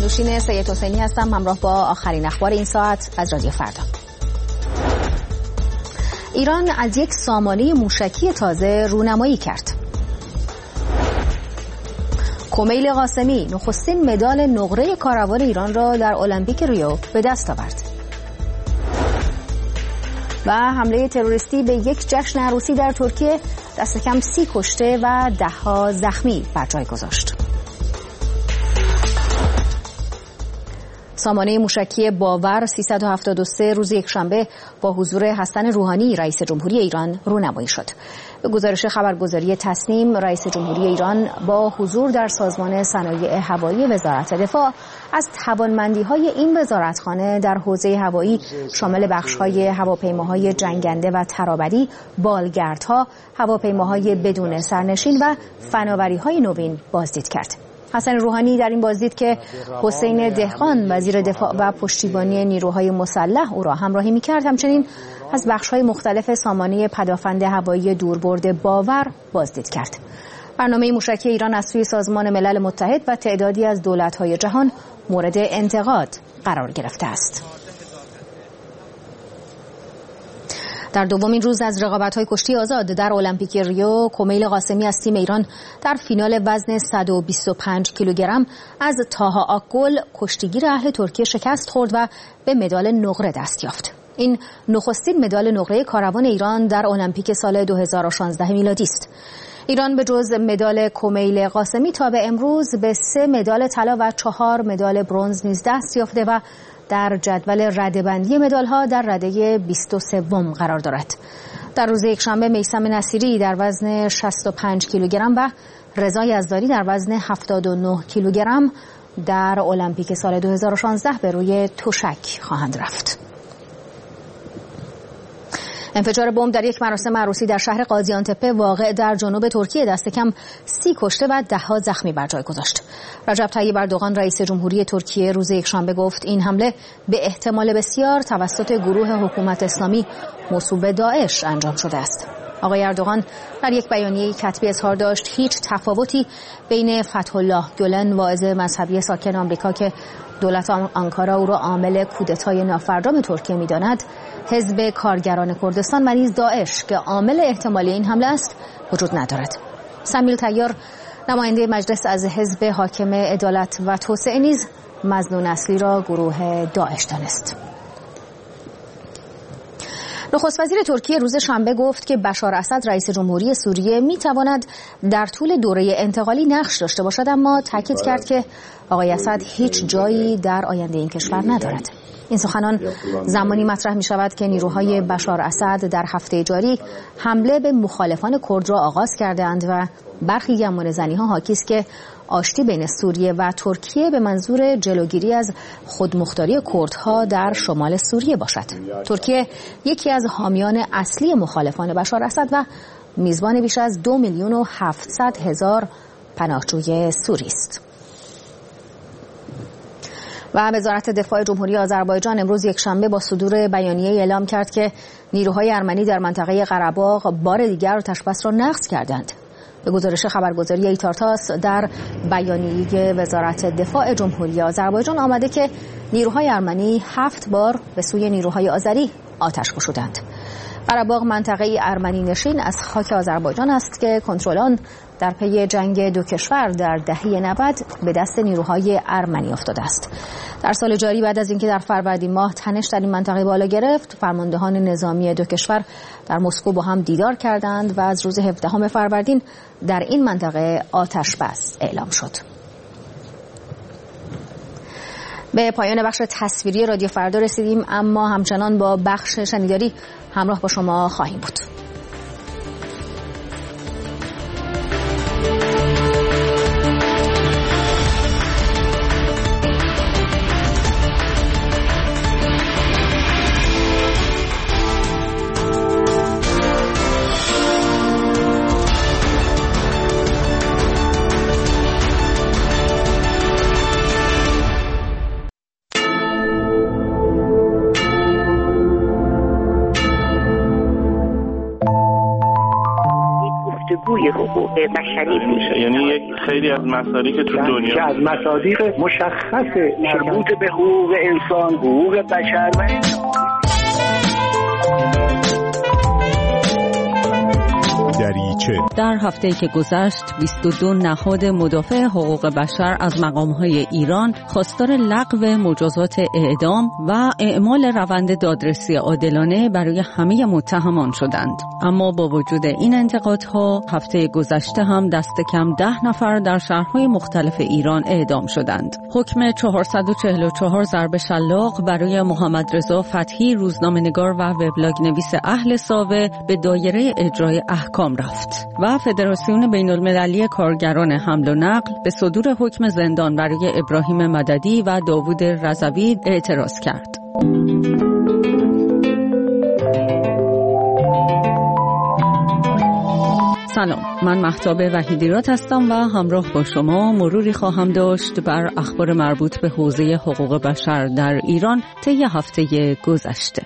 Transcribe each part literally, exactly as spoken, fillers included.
نوشین سید حسینی هستم، همراه با آخرین اخبار این ساعت از رادیو فردا. ایران از یک سامانه موشکی تازه رونمایی کرد. کمیل قاسمی نخستین مدال نقره کاروان ایران را در المپیک ریو به دست آورد. و حمله تروریستی به یک جشن عروسی در ترکیه دست کم سی کشته و ده ها زخمی بر جای گذاشت. سامانه موشکی باور سیصد و هفتاد و سه روز یکشنبه با حضور حسن روحانی رئیس جمهوری ایران رونمایی شد. به گزارش خبرگزاری تسنیم، رئیس جمهوری ایران با حضور در سازمان صنایع هوایی وزارت دفاع از توانمندی‌های این وزارتخانه در حوزه هوایی شامل بخش‌های هواپیماهای جنگنده و ترابری، بالگردها، هواپیماهای بدون سرنشین و فناوری‌های نوین بازدید کرد. حسن روحانی در این بازدید که حسین دهقان وزیر دفاع و پشتیبانی نیروهای مسلح او را همراهی می‌کرد، همچنین از بخش‌های مختلف سامانه پدافند هوایی دوربرد باور بازدید کرد. برنامه موشکی ایران از سوی سازمان ملل متحد و تعدادی از دولت‌های جهان مورد انتقاد قرار گرفته است. در دومین روز از رقابت‌های کشتی آزاد در المپیک ریو، کمیل قاسمی از تیم ایران در فینال وزن صد و بیست و پنج کیلوگرم از تاها آکگل کشتیگیر اهل ترکیه شکست خورد و به مدال نقره دست یافت. این نخستین مدال نقره کاروان ایران در المپیک سال دو هزار و شانزده میلادی است. ایران به جز مدال کمیل قاسمی تا به امروز به سه مدال طلا و چهار مدال برنز نیز دست یافته و در جدول رده‌بندی مدال‌ها در رده بیست و سه قرار دارد. در روز یکشنبه میثم نصیری در وزن شصت و پنج کیلوگرم و رضا یزدانی در وزن هفتاد و نه کیلوگرم در المپیک سال دو هزار و شانزده به روی تشک خواهند رفت. انفجار بمب در یک مراسم عروسی در شهر قازیانتپه واقع در جنوب ترکیه دست کم سی کشته و ده ها زخمی بر جای گذاشت. رجب طیب اردوغان رئیس جمهوری ترکیه روز یکشنبه گفت این حمله به احتمال بسیار توسط گروه حکومت اسلامی موسوم به داعش انجام شده است. آقای اردوغان در یک بیانیه کتبی اظهار داشت هیچ تفاوتی بین فتح الله گلن واعظ مذهبی ساکن آمریکا که دولت آنکارا او را عامل کودتای نافرجام ترکیه می‌داند، حزب کارگران کردستان و نیز داعش که عامل احتمالی این حمله است وجود ندارد. سمیل طیار نماینده مجلس از حزب حاکم عدالت و توسعه نیز مظنون اصلی را گروه داعش دانست. نخست وزیر ترکیه روز شنبه گفت که بشار اسد رئیس جمهوری سوریه میتواند در طول دوره انتقالی نقش داشته باشد، اما تاکید کرد که آقای اسد هیچ جایی در آینده این کشور ندارد. این سخنان زمانی مطرح می شود که نیروهای بشار اسد در هفته جاری حمله به مخالفان کرد را آغاز کردند و برخی گمانه‌زنی ها حاکی است که آشتی بین سوریه و ترکیه به منظور جلوگیری از خودمختاری کردها در شمال سوریه باشد. ترکیه یکی از حامیان اصلی مخالفان بشار اسد و میزبان بیش از دو میلیون و هفتصد هزار پناهجوی سوری است. و وزارت دفاع جمهوری آذربایجان امروز یکشنبه با صدور بیانیه اعلام کرد که نیروهای ارمنی در منطقه قره‌باغ بار دیگر آتش‌بس را نقض کردند. به گزارش خبرگزاری ایتارتاس در بیانیه وزارت دفاع جمهوری آذربایجان آمده که نیروهای ارمنی هفت بار به سوی نیروهای آذری آتش گشودند. قره‌باغ منطقه ارمنی نشین از خاک آذربایجان است که کنترل آن در پی جنگ دو کشور در دهه نود به دست نیروهای ارمنی افتاده است. در سال جاری بعد از اینکه در فروردین ماه تنش در این منطقه بالا گرفت، فرماندهان نظامی دو کشور در مسکو با هم دیدار کردند و از روز هفدهم فروردین در این منطقه آتش بس اعلام شد. به پایان بخش تصویری رادیو فردا رسیدیم، اما همچنان با بخش شنیداری همراه با شما خواهیم بود. بازگوی حقوق بشری میشه. یعنی یک خیلی از مصادیق که تو دنیا که از مصادیق مشخص مربوط به حقوق انسان، حقوق بشر و دریچه. در هفته‌ای که گذشت بیست و دو نهاد مدافع حقوق بشر از مقام‌های ایران خواستار لغو مجازات اعدام و اعمال روند دادرسی عادلانه برای همه متهمان شدند. اما با وجود این انتقادها هفته گذشته هم دست کم ده نفر در شهرهای مختلف ایران اعدام شدند. حکم چهارصد و چهل و چهار ضرب شلاق برای محمد رضا فتحی، روزنامه‌نگار و وبلاگ نویس اهل ساوه، به دایره اجرای احکام رفت و فدراسیون بین المللی کارگران حمل و نقل به صدور حکم زندان برای ابراهیم مددی و داوود رضوی اعتراض کرد. سلام، من مهتاب وحیدیراد هستم و همراه با شما مروری خواهم داشت بر اخبار مربوط به حوزه حقوق بشر در ایران طی هفته گذشته.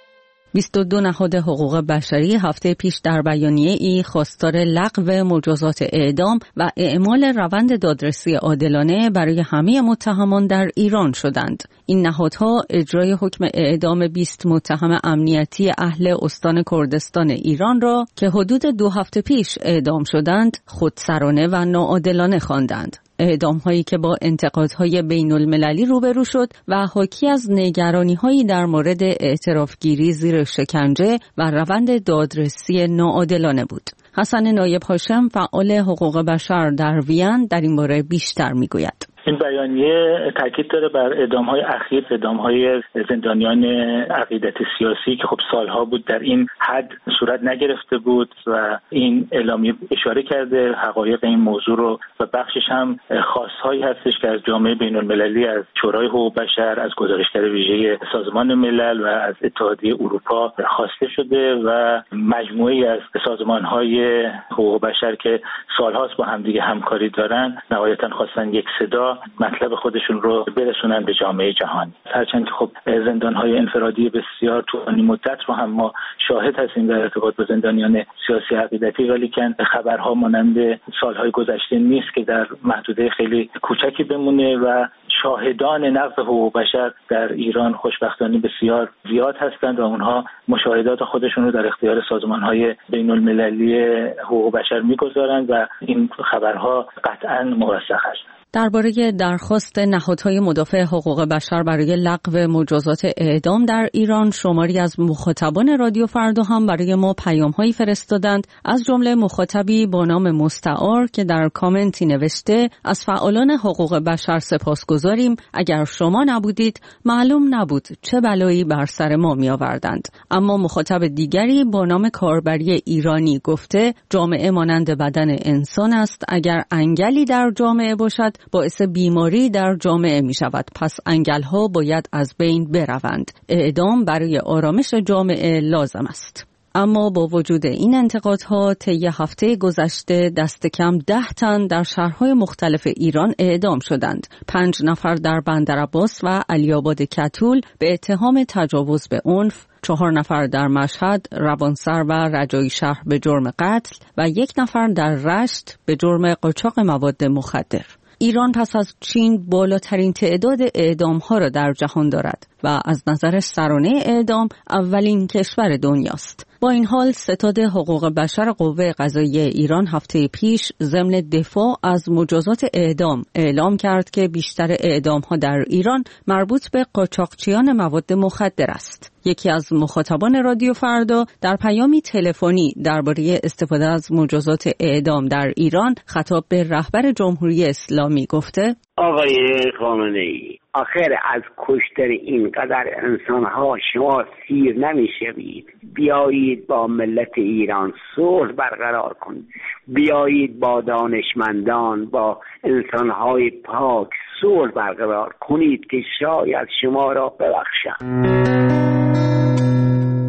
بیست و دو نهاد حقوق بشری هفته پیش در بیانیه ای خواستار لغو مجازات اعدام و اعمال روند دادرسی عادلانه برای همه متهمان در ایران شدند. این نهادها اجرای حکم اعدام بیست متهم امنیتی اهل استان کردستان ایران را که حدود دو هفته پیش اعدام شدند خودسرانه و ناعادلانه خواندند. اعدام هایی که با انتقادهای بین المللی روبرو شد و حاکی از نگرانی هایی در مورد اعترافگیری زیر شکنجه و روند دادرسی ناعادلانه بود. حسن نایب هاشم، فعال حقوق بشر در وین، در این باره بیشتر میگوید. این بیانیه تاکید داره بر اعدام‌های اخیر، اعدام‌های زندانیان عقیدت سیاسی که خب سالها بود در این حد صورت نگرفته بود و این اعلامیه اشاره کرده حقایق این موضوع رو و بخشش هم خواست‌هایی هستش که از جامعه بین‌المللی، از شورای حقوق بشر، از گزارشگر ویژه سازمان ملل و از اتحادیه اروپا خواسته شده و مجموعه‌ای از سازمان‌های حقوق بشر که سال‌هاست با همدیگه همکاری دارن نهایتاً خواستن یک صدا مطلب خودشون رو برسونن به جامعه جهانی. هرچند که خب زندان‌های انفرادی بسیار طولانی مدت رو هم ما شاهد هستیم در ارتباط با زندانیان سیاسی عقیدتی، ولی که خبرها مانند سالهای گذشته نیست که در محدوده خیلی کوچکی بمونه و شاهدان نقض حقوق بشر در ایران خوشبختانه بسیار زیاد هستند و اونها مشاهدات خودشون رو در اختیار سازمان‌های بین‌المللی حقوق بشر می‌گذارند و این خبرها قطعاً موثق هستند. درباره درخواست نهادهای مدافع حقوق بشر برای لغو مجازات اعدام در ایران شماری از مخاطبان رادیو فردا هم برای ما پیام‌هایی فرستادند، از جمله مخاطبی با نام مستعار که در کامنتی نوشته: از فعالان حقوق بشر سپاسگزاریم، اگر شما نبودید معلوم نبود چه بلایی بر سر ما می‌آوردند. اما مخاطب دیگری با نام کاربری ایرانی گفته: جامعه مانند بدن انسان است، اگر انگلی در جامعه باشد باعث بیماری در جامعه می شود، پس انگل‌ها باید از بین بروند. اعدام برای آرامش جامعه لازم است. اما با وجود این انتقادها طی هفته گذشته دست کم ده تن در شهرهای مختلف ایران اعدام شدند. پنج نفر در بندرعباس و علی‌آباد کتول به اتهام تجاوز به عنف، چهار نفر در مشهد، روانسر و رجایی شهر به جرم قتل و یک نفر در رشت به جرم قاچاق مواد مخدر. ایران پس از چین بالاترین تعداد اعدام‌ها را در جهان دارد و از نظر سرانه اعدام اولین کشور دنیاست. با این حال ستاد حقوق بشر قوه قضاییه ایران هفته پیش ضمن دفاع از مجازات اعدام اعلام کرد که بیشتر اعدام‌ها در ایران مربوط به قاچاقچیان مواد مخدر است. یکی از مخاطبان رادیو فردا در پیامی تلفنی درباره استفاده از مجازات اعدام در ایران خطاب به رهبر جمهوری اسلامی گفته: آقای خامنه‌ای، آخر از کشتن اینقدر انسان‌ها شما سیر نمی‌شوید. بیایید با ملت ایران صلح برقرار کنید. بیایید با دانشمندان، با انسان‌های پاک صلح برقرار کنید که شاید شما را ببخشند.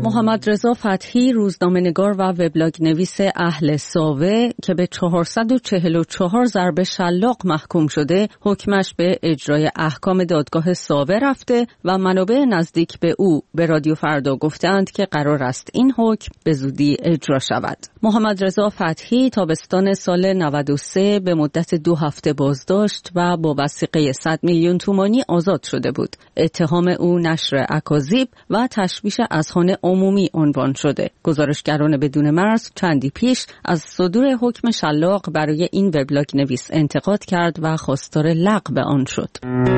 محمد رضا فتحی، روزنامه‌نگار و وبلاگ نویس اهل ساوه که به چهارصد و چهل و چهار ضربه شلاق محکوم شده، حکمش به اجرای احکام دادگاه ساوه رفته و منابع نزدیک به او به رادیو فردا گفتند که قرار است این حکم به زودی اجرا شود. محمد رضا فتحی تابستان سال نود و سه به مدت دو هفته بازداشت و با وثیقه صد میلیون تومانی آزاد شده بود. اتهام او نشر اکاذیب و تشویش اذهان عمومی عنوان شده. گزارشگران بدون مرز چندی پیش از صدور حکم شلاق برای این وبلاگ نویس انتقاد کرد و خواستار لغو آن شد.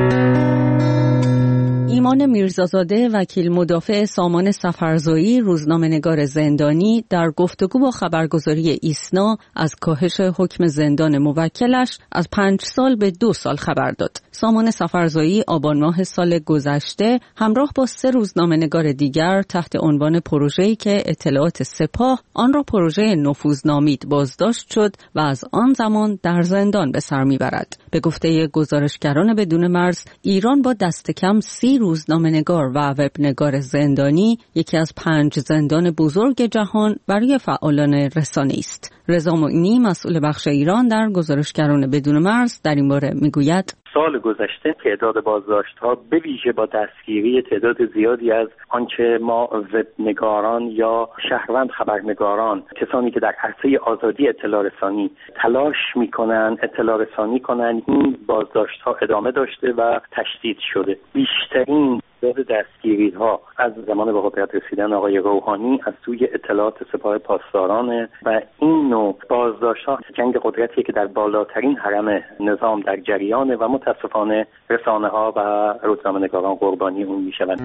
ایمان میرزازاده، وکیل مدافع سامان سفرزایی، روزنامه‌نگار زندانی، در گفتگو با خبرگزاری ایسنا از کاهش حکم زندان موکلش از پنج سال به دو سال خبر داد. سامان سفرزایی آبان ماه سال گذشته همراه با سه روزنامه‌نگار دیگر تحت عنوان پروژه‌ای که اطلاعات سپاه آن را پروژه نفوذ نامید بازداشت شد و از آن زمان در زندان به سر میبرد. به گفته گزارشگران بدون مرز، ایران با دست کم سی روزنامه‌نگار و وبنگار زندانی یکی از پنج زندان بزرگ جهان برای فعالان رسانه است. رضا معینی، مسئول بخش ایران در گزارشگران بدون مرز، در این باره میگوید: سال گذشته تعداد بازداشت‌ها به ویژه با دستگیری تعداد زیادی از آنچه ما وبنگاران یا شهروند خبرنگاران، کسانی که در عرصه آزادی اطلاع رسانی تلاش می‌کنند اطلاع رسانی کنند، این بازداشت‌ها ادامه داشته و تشدید شده. بیشترین تعداد دستگیری‌ها از زمان به قدرت رسیدن آقای روحانی از سوی اطلاعات سپاه پاسداران و این نوع بازداشت‌ها جنگ قدرتیه که در بالاترین حرم نظام در جریانه و متاسفانه رسانه‌ها و روزنامه‌نگاران قربانی اون میشوند.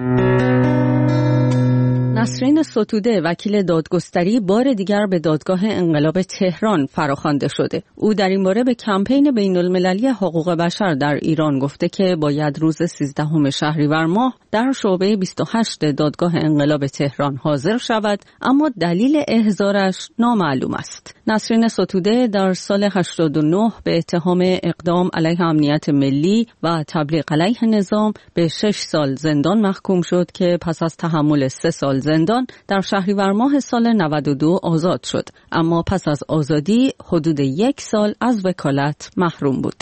نسرین ستوده، وکیل دادگستری، بار دیگر به دادگاه انقلاب تهران فراخوانده شده. او در این باره به کمپین بین‌المللی حقوق بشر در ایران گفته که باید روز سیزدهم شهریور ماه در شعبه بیست و هشت دادگاه انقلاب تهران حاضر شود، اما دلیل احضارش نامعلوم است. نسرین ستوده در سال هشتاد و نه به اتهام اقدام علیه امنیت ملی و تبلیغ علیه نظام به شش سال زندان محکوم شد که پس از تحمل سه سال زندان در شهریور ماه سال نود و دو آزاد شد، اما پس از آزادی حدود یک سال از وکالت محروم بود.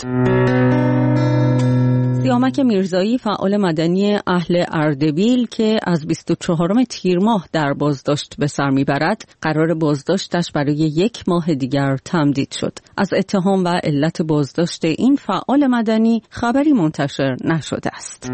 سیامک میرزایی، فعال مدنی اهل اردبیل که از بیست و چهارم تیر ماه در بازداشت به سر میبرد، قرار بازداشتش برای یک ماه دیگر تمدید شد. از اتهام و علت بازداشت این فعال مدنی خبری منتشر نشده است.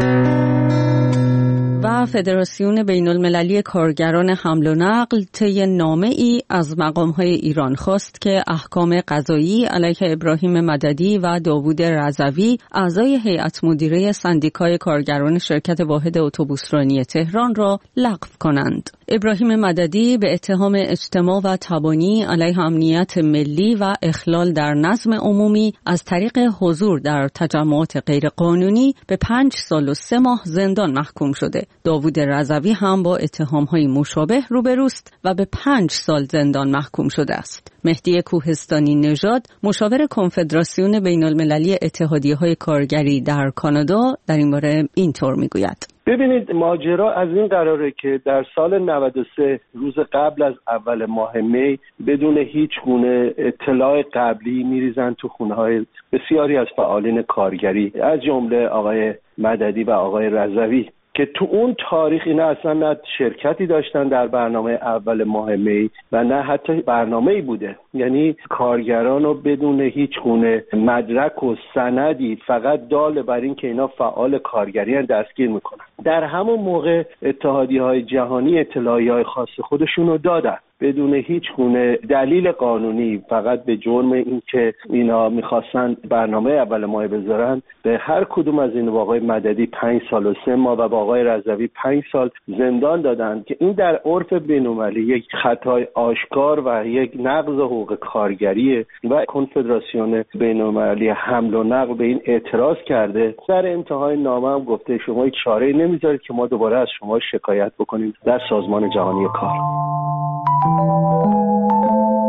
و فدراسیون بین المللی کارگران حمل و نقل طی نامه‌ای از مقام‌های ایران خواست که احکام قضایی علیه ابراهیم مددی و داوود رضوی، اعضای هیئت مدیره سندیکای کارگران شرکت واحد اتوبوسرانی تهران، را لغو کنند. ابراهیم مددی به اتهام اجتماع و تبانی علیه امنیت ملی و اخلال در نظم عمومی از طریق حضور در تجمعات غیرقانونی به پنج سال و سه ماه زندان محکوم شده. داوود رضوی هم با اتهام‌های مشابه روبروست و به پنج سال زندان محکوم شده است. مهدی کوهستانی نژاد، مشاور کنفدراسیون بین‌المللی اتحادیه‌های کارگری در کانادا، در این باره اینطور میگوید: ببینید، ماجرا از این قراره که در سال نود و سه روز قبل از اول ماه می بدون هیچ گونه اطلاع قبلی میریزن تو خونه‌های بسیاری از فعالین کارگری، از جمله آقای مددی و آقای رضوی، که تو اون تاریخ اینا اصلا نه شرکتی داشتن در برنامه اول ماه می و نه حتی برنامه‌ای بوده. یعنی کارگران رو بدون هیچ گونه مدرک و سندی، فقط دال بر این که اینا فعال کارگری دستگیر میکنن. در همون موقع اتحادیه‌های جهانی اطلاعیه‌های خاص خودشون رو دادن بدون هیچ گونه دلیل قانونی، فقط به جرم این که اینا میخواستن برنامه اول ماه بذارن. به هر کدوم از این آقای مددی پنج سال و سه ماه و با آقای رضوی پنج سال زندان دادن که این در عرف بین‌المللی یک خطای آشکار و یک نقض حقوق کارگریه و کنفدراسیون بین‌المللی حمل و نقل به این اعتراض کرده. در انتهای نامه هم گفته شما هیچ چاره‌ای نمیذارید که ما دوباره از شما شکایت بکنیم در سازمان جهانی کار.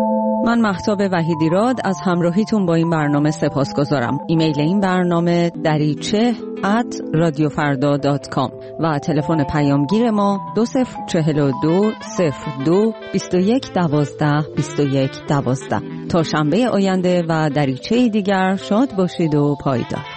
من مهتاب وحیدیراد از همراهیتون با این برنامه سپاسگزارم. ایمیل این برنامه دریچه ات رادیو فردا دات کام و تلفن پیامگیر ما دو صفر چهل و دو صفر دو بیست و یک دوازده بیست و یک دوازده. تا شنبه آینده و دریچه دیگر شاد باشید و پایدار.